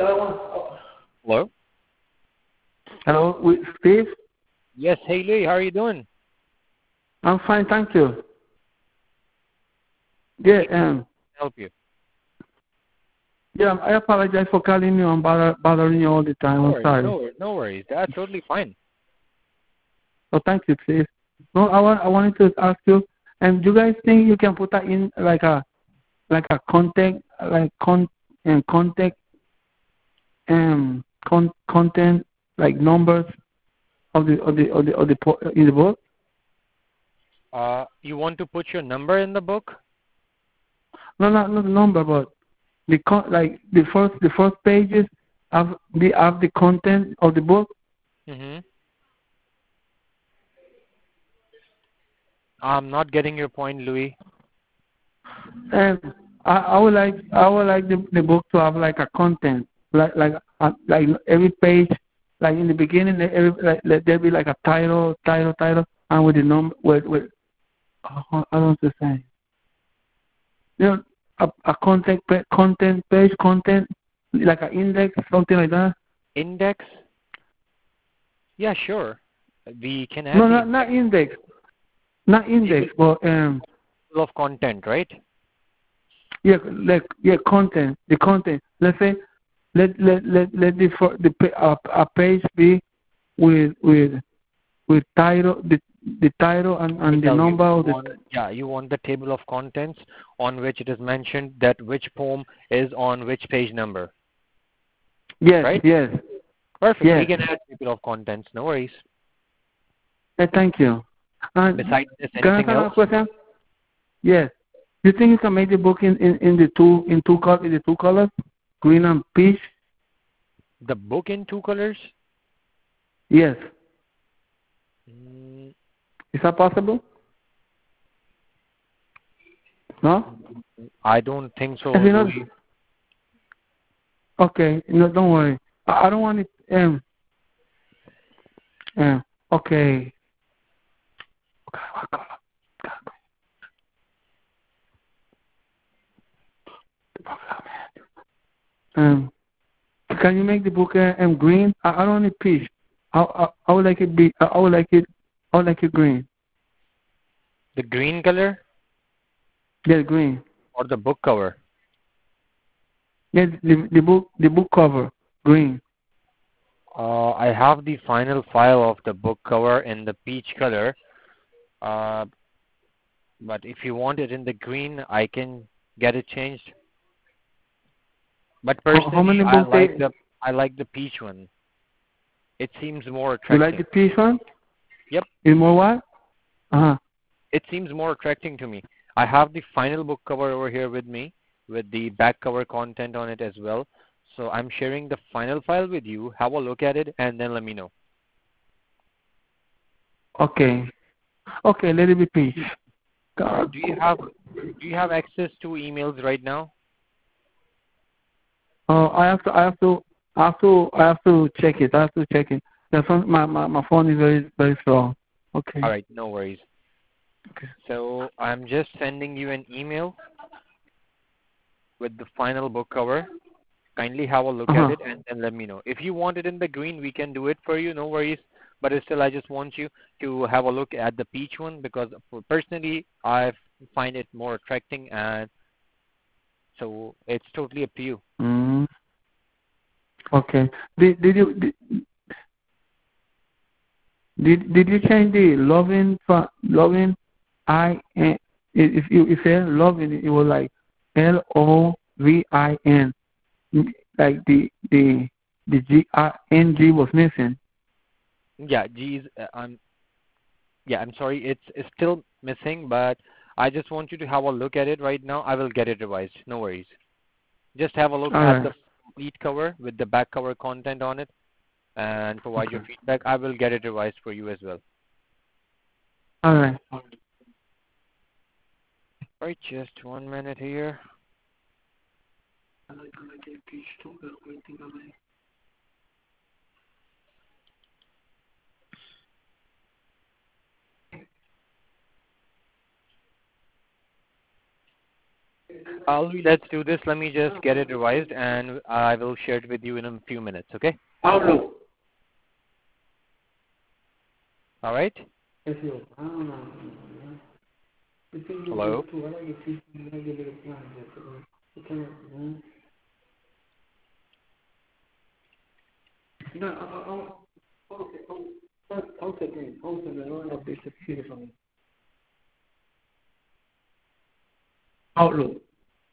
Hello? Hello, with Steve? Yes, hey Louis, how are you doing? I'm fine, thank you. Yeah, Help you. yeah, I apologize for calling you and bothering you all the time. No I'm worries, sorry. no worries, no worries. That's totally fine. So thank you, please. No, I wanted to ask you, and do you guys think you can put that in like a contact contact content like numbers in the book? You want to put your number in the book? No, not the number, but like the first pages have the content of the book. Mm-hmm. I'm not getting your point, Louis. And I would like the book to have like a content like every page, like in the beginning let there be like a title and with the number with I don't know what to say, you know, a content page content like an index, something like that. Index? Yeah, sure. We can No, add the not index, but table of content, right? content, the content. Let's say let a page be with title, the title I and the tell you, number of the. you want the table of contents on which it is mentioned that which poem is on which page number, Yes, right? yes, Perfect. We yes. can add table of contents. No worries. Thank you. Besides this, Can I anything ask else? a question? Yes. Do you think you can make the book in the two colors, green and peach? The book in two colors? Yes. Mm, Is that possible? No. I don't think so, If you know, Louis. okay. No, don't worry. I don't want it. Okay. Um, can you make the book green? I don't need peach. I would like it be. I would like it green. The green color Yes, green. or the book cover? Yes, the book cover green. I have the final file of the book cover in the peach color. Uh, but if you want it in the green, I can get it changed. But How personally, many books I like the peach one. It seems more you like attracting. the peach one? Yep, Is more what? Uh-huh. it seems more attracting to me. I have the final book cover over here with me, with the back cover content on it as well. So I'm sharing the final file with you. Have a look at it and then let me know. Okay. Okay, let it be peach. God. Do you have access to emails right now? Oh, I have to check it. I have to check it. The phone, my phone is very slow. Okay. All right, no worries. Okay. So I'm just sending you an email with the final book cover. Kindly have a look at Uh-huh. it and then let me know. If you want it in the green, we can do it for you. No worries. But still, I just want you to have a look at the peach one because personally, I find it more attracting, and so it's totally up to you. Mm. Okay. Did you change the loving I N? If you say loving, it was like LOVIN. Like the G was missing. Yeah, geez, I'm sorry, it's still missing, but I just want you to have a look at it right now. I will get it revised. No worries. Just have a look All at right. the complete cover with the back cover content on it and provide your Okay. feedback. I will get it revised for you as well. All right. Right, just 1 minute here. Louis, let's do this. Let me just get it revised, and I will share it with you in a few minutes, okay? Outlook. All right? Hello? Outlook.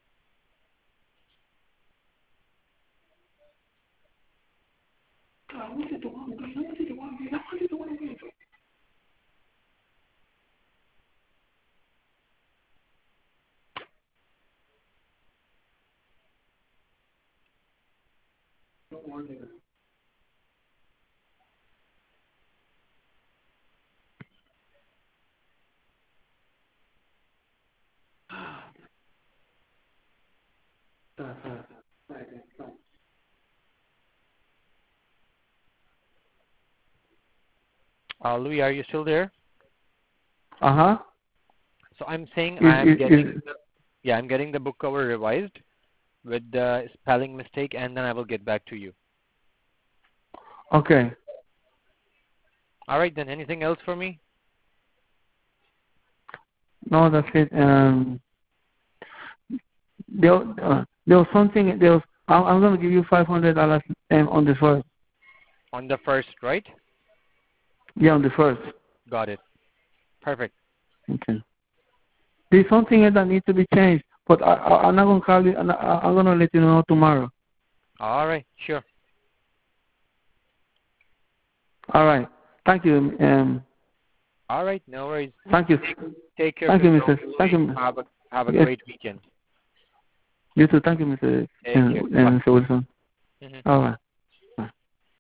Louis, are you still there? Uh-huh. So I'm saying Is I'm getting the book cover revised with the spelling mistake, and then I will get back to you. okay. All right, then. Anything else for me? No, that's it. There was something. I'm going to give you $500 on the first. On the first, right? Yeah, on the first. Got it. Perfect. Okay. There's something that needs to be changed, but I'm not going to call you. I'm going to let you know tomorrow. All right, sure. All right. Thank you. All right, no worries. Thank you. Take care. Thank you, of yourself, Mr. Thank you. Have a Yes. great weekend. You too. Thank you, Mr. Take care. Bye. Wilson. Mhm. All right.